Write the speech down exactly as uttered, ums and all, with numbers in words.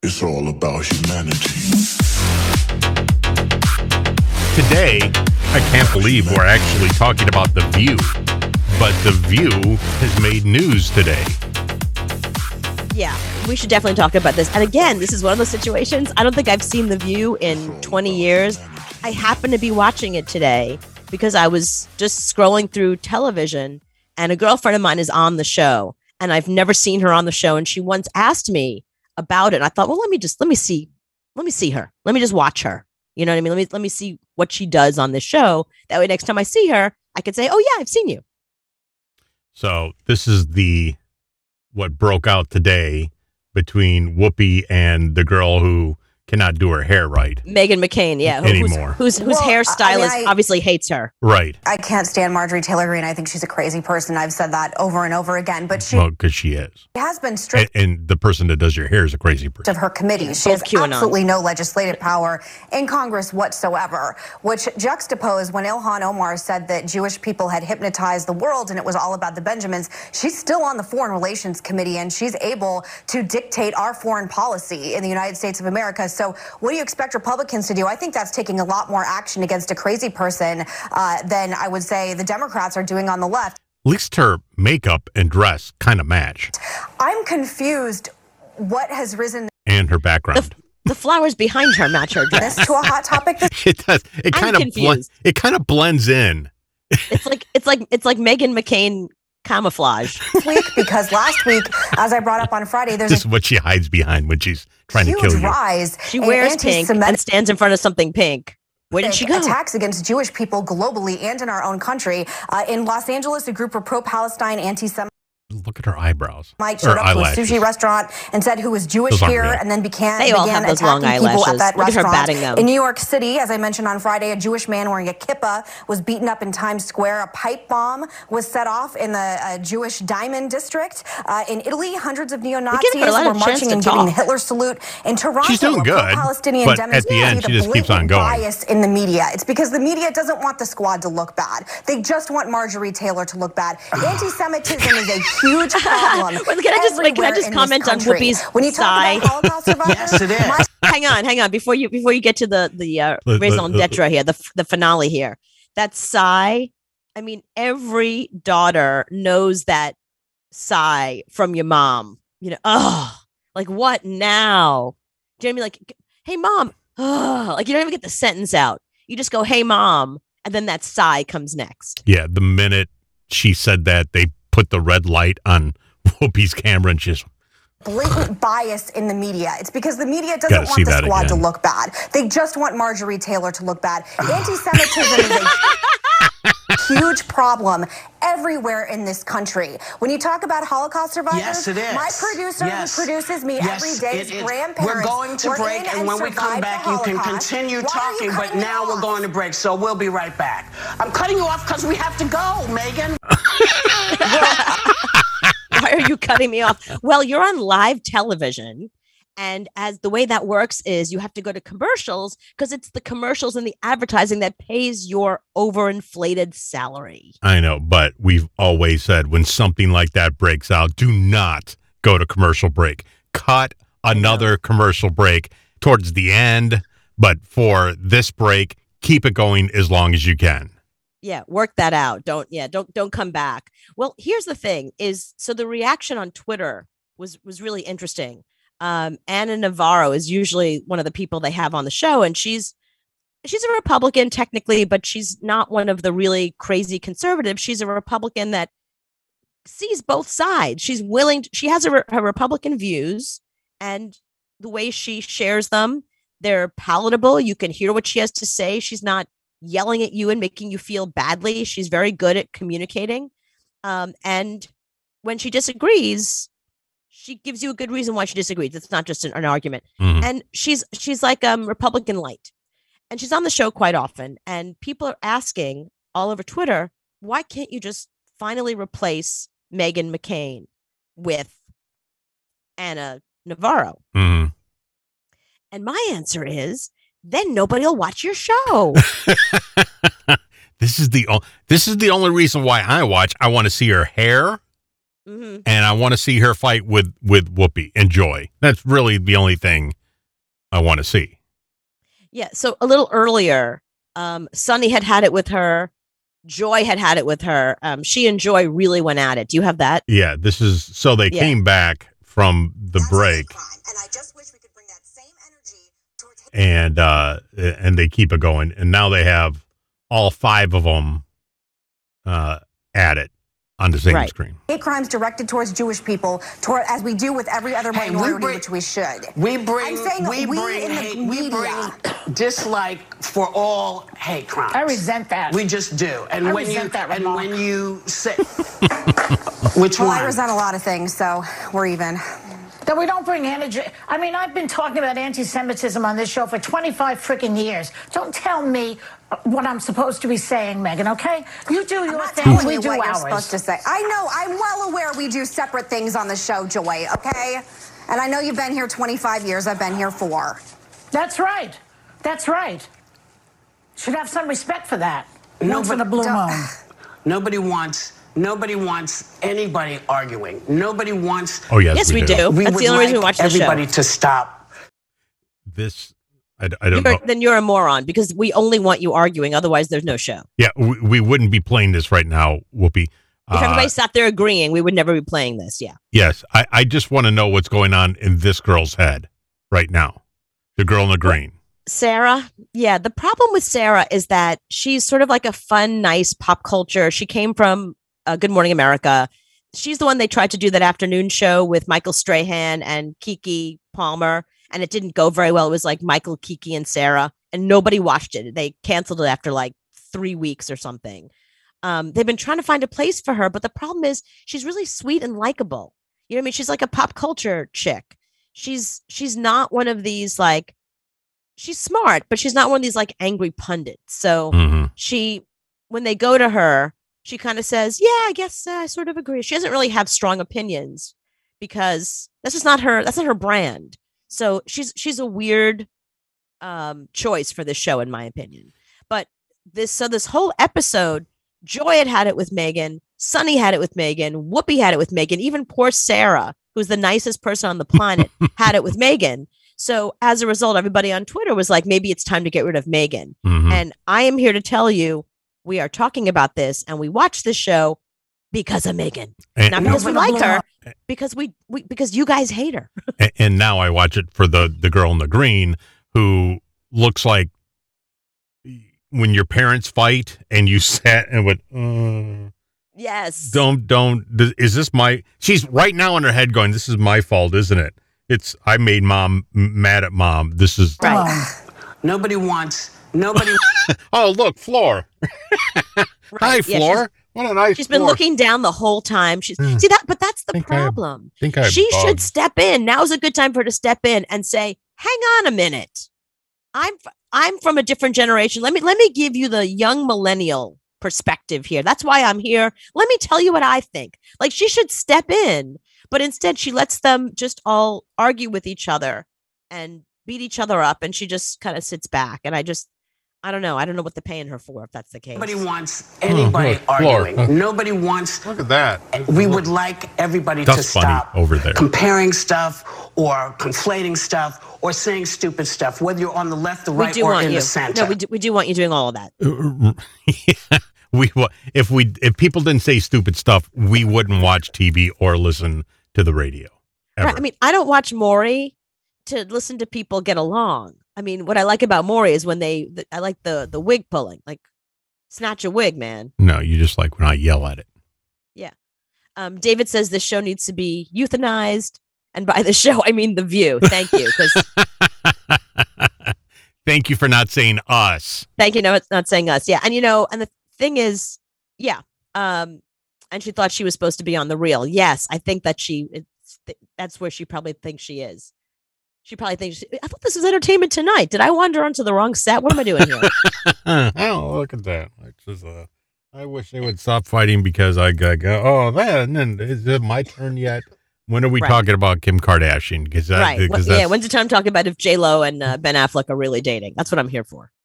It's all about humanity. Today, I can't believe we're actually talking about The View, but The View has made news today. Yeah, we should definitely talk about this. And again, this is one of those situations. I don't think I've seen The View in twenty years. I happened to be watching it today because I was just scrolling through television and a girlfriend of mine is on the show and I've never seen her on the show. And she once asked me about it. And I thought, well, let me just, let me see, let me see her. Let me just watch her. You know what I mean? Let me, let me see what she does on this show. That way, next time I see her, I could say, oh yeah, I've seen you. So this is the, what broke out today between Whoopi and the girl who cannot do her hair right. Meghan McCain, yeah. Who, anymore. Whose, whose, whose well, hairstylist I mean, I, obviously hates her. Right. I can't stand Marjorie Taylor Greene. I think she's a crazy person. I've said that over and over again. But she well, because she is. has been stripped and, and the person that does your hair is a crazy person. of her committee. She has QAnon. absolutely no legislative power in Congress whatsoever, which juxtaposed when Ilhan Omar said that Jewish people had hypnotized the world and it was all about the Benjamins. She's still on the Foreign Relations Committee and she's able to dictate our foreign policy in the United States of America. So what do you expect Republicans to do? I think that's taking a lot more action against a crazy person uh, than I would say the Democrats are doing on the left. At least her makeup and dress kind of match. I'm confused what has risen and her background. The, the flowers behind her match her dress. this to a hot topic this It does. It I'm kind of bl- it kind of blends in. It's like it's like it's like Meghan McCain camouflage. week because last week, as I brought up on Friday, there's This a is what she hides behind when she's trying huge to kill you. rise She in wears pink anti-Semitic and stands in front of something pink. Where did she go? attacks against Jewish people globally and in our own country. Uh, in Los Angeles, a group of pro-Palestine anti-Semites Look at her eyebrows. Mike Or showed up to a eyelashes. sushi restaurant and said who was Jewish Those aren't here, real. and then began, They all began have those long attacking people eyelashes. at that Look at her restaurant. batting them. In New York City, as I mentioned on Friday, a Jewish man wearing a kippah was beaten up in Times Square. A pipe bomb was set off in the uh, Jewish Diamond District. Uh, in Italy, hundreds of neo-Nazis her a lot were of chance marching to and giving the talk. Hitler salute. In Toronto, She's doing a good, pro-Palestinian but at the end, she just keeps on going. Bias in the media. It's because the media doesn't want the squad to look bad. They just want Marjorie Taylor to look bad. Anti-Semitism is a huge problem. Wait, can I just- wait, can I everywhere just in comment this on country. Whoopi's When you talk sigh? about Holocaust survivors, Yes, it is. my hang on, hang on. Before you before you get to the the uh, Let- raison let- d'etre here, the the finale here. That sigh. I mean, every daughter knows that sigh from your mom. You know, oh, like what now? Do you know what I mean? Like, hey, mom. Oh, like you don't even get the sentence out. You just go, hey, mom, and then that sigh comes next. Yeah, the minute she said that, they put the red light on Whoopi's camera and she's blatant bias in the media. It's because the media doesn't Gotta see want the that squad again. to look bad. They just want Marjorie Taylor to look bad. Anti-Semitism is a huge problem everywhere in this country. When you talk about Holocaust survivors, Yes, it is. my producer Yes. who produces me Yes, every day, it his is. grandparents We're going to were break, in and when we come survived back, the you can Holocaust. continue Why are you talking, but cutting me now we're off? going to break, so we'll be right back. I'm cutting you off because we have to go, Megan. Why are you cutting me off? Well, you're on live television. And as the way that works is you have to go to commercials because it's the commercials and the advertising that pays your overinflated salary. I know, but we've always said when something like that breaks out, do not go to commercial break. Cut another commercial break towards the end. But for this break, keep it going as long as you can. Yeah, work that out. Don't yeah, don't don't come back. Well, here's the thing is so the reaction on Twitter was was really interesting. Um, Anna Navarro is usually one of the people they have on the show, and she's she's a Republican technically, but she's not one of the really crazy conservatives. She's a Republican that sees both sides. She's willing. To, she has her, her Republican views, and the way she shares them, they're palatable. You can hear what she has to say. She's not yelling at you and making you feel badly. She's very good at communicating, um, and when she disagrees, she gives you a good reason why she disagrees. It's not just an, an argument. Mhm. And she's she's like um Republican light. And she's on the show quite often. And people are asking all over Twitter, why can't you just finally replace Meghan McCain with Anna Navarro? Mhm. And my answer is, then nobody will watch your show. This is the o- this is the only reason why I watch. I want to see her hair Mm-hmm. And I want to see her fight with, with Whoopi and Joy. That's really the only thing I want to see. Yeah. So a little earlier, um, Sunny had had it with her. Joy had had it with her. Um, she and Joy really went at it. Do you have that? Yeah, this is so they Yeah. came back from the That's break, a crime, and I just wish we could bring that same energy towards and uh, and they keep it going, and now they have all five of them uh, at it on the same Right. screen. hate crimes directed towards Jewish people, toward, as we do with every other Hey, we minority, bring- which we should. We bring, I'm saying we we bring, in the hate, we media. bring dislike for all hate crimes. I resent that. We just do. And I when you resent that and remark. when you say which Well, one? I resent a lot of things, so we're even. That we don't bring energy. I mean, I've been talking about anti-Semitism on this show for twenty-five freaking years. Don't tell me what I'm supposed to be saying, Megan, okay? You do I'm your not thing, telling we you do what you're ours. supposed to say. I know. I'm well aware we do separate things on the show, Joy. Okay, and I know you've been here twenty-five years. I've been here four. That's right. That's right. Should have some respect for that. No, Once in but a blue don't- moon. Nobody wants nobody wants anybody arguing. Nobody wants Oh yes, Yes, we do. we That's would the only reason we like watch the show. everybody to stop. This I, I don't You're, know. then you're a moron because we only want you arguing. Otherwise, there's no show. Yeah, we, we wouldn't be playing this right now, Whoopi. If Uh, everybody sat there agreeing, we would never be playing this. Yeah. yes, I, I just want to know what's going on in this girl's head right now. The girl in the green. Sarah, yeah, the problem with Sarah is that she's sort of like a fun, nice pop culture. She came from uh, Good Morning America. She's the one they tried to do that afternoon show with Michael Strahan and Keke Palmer, and it didn't go very well. It was like Michael, Keke, and Sarah, and nobody watched it. They canceled it after like three weeks or something. Um, they've been trying to find a place for her, but the problem is she's really sweet and likable. You know what I mean? She's like a pop culture chick. She's she's not one of these like, she's smart, but she's not one of these like angry pundits. So hmm she, when they go to her, she kind of says, yeah, I guess uh, I sort of agree. She doesn't really have strong opinions because that's just not her, that's not her brand. So she's, she's a weird um, choice for this show, in my opinion. But this, so this whole episode, Joy had had it with Megan, Sunny had it with Megan, Whoopi had it with Megan, even poor Sarah, who's the nicest person on the planet, had it with Megan. So as a result, everybody on Twitter was like, maybe it's time to get rid of Megan. hmm And I am here to tell you, we are talking about this and we watch this show because of Megan. And, Not because we Nobody like blew her, up. because we, we because you guys hate her. and, and now I watch it for the, the girl in the green who looks like when your parents fight and you sat and went, uh, Yes. don't, don't, th- is this my, she's right now in her head going, this is my fault, isn't it? It's, I made mom m- mad at mom. This is, Right. Oh. Nobody wants nobody oh, look, Floor. Hi, Right. Yeah, Floor. What a nice She's been floor. looking down the whole time. She's Hmm. see that, but that's the Think I have- problem. think I have She should bugs. step in. Now's a good time for her to step in and say, "Hang on a minute, I'm f- I'm from a different generation. Let me let me give you the young millennial perspective here. That's why I'm here. Let me tell you what I think." Like she should step in, but instead she lets them just all argue with each other and beat each other up, and she just kind of sits back. And I just, I don't know. I don't know what they're paying her for if that's the case. nobody wants anybody look, Floor. arguing. Nobody wants Look at that. we would like everybody That's to funny stop over there. comparing stuff or conflating stuff or saying stupid stuff, whether you're on the left, the We right, do or want in you. the center. No, we do, we do want you doing all of that. Yeah, we wa- if we if people didn't say stupid stuff, we wouldn't watch T V or listen to the radio. Ever. Right. I mean, I don't watch Maury to listen to people get along. I mean, what I like about Maury is when they, the, I like the the wig pulling, like snatch a wig, man. no, you just like when I yell at it. Um, David says this show needs to be euthanized, and by the show I mean The View. Thank you, because Thank you for not saying us. thank you. No, it's not saying us. Yeah, and you know, and the thing is, yeah. Um, and she thought she was supposed to be on The Real. Yes, I think that she. It's, that's where she probably thinks she is. She probably thinks. I thought this was Entertainment Tonight. Did I wander onto the wrong set? What am I doing here? Oh, look at that. It's just, uh, I wish they would stop fighting because I got, go, oh, that, and then is it my turn yet? When are we Right. talking about Kim Kardashian? Because that, Right. Well, because yeah. that's- When's the time talking about if J Lo and uh, Ben Affleck are really dating? That's what I'm here for.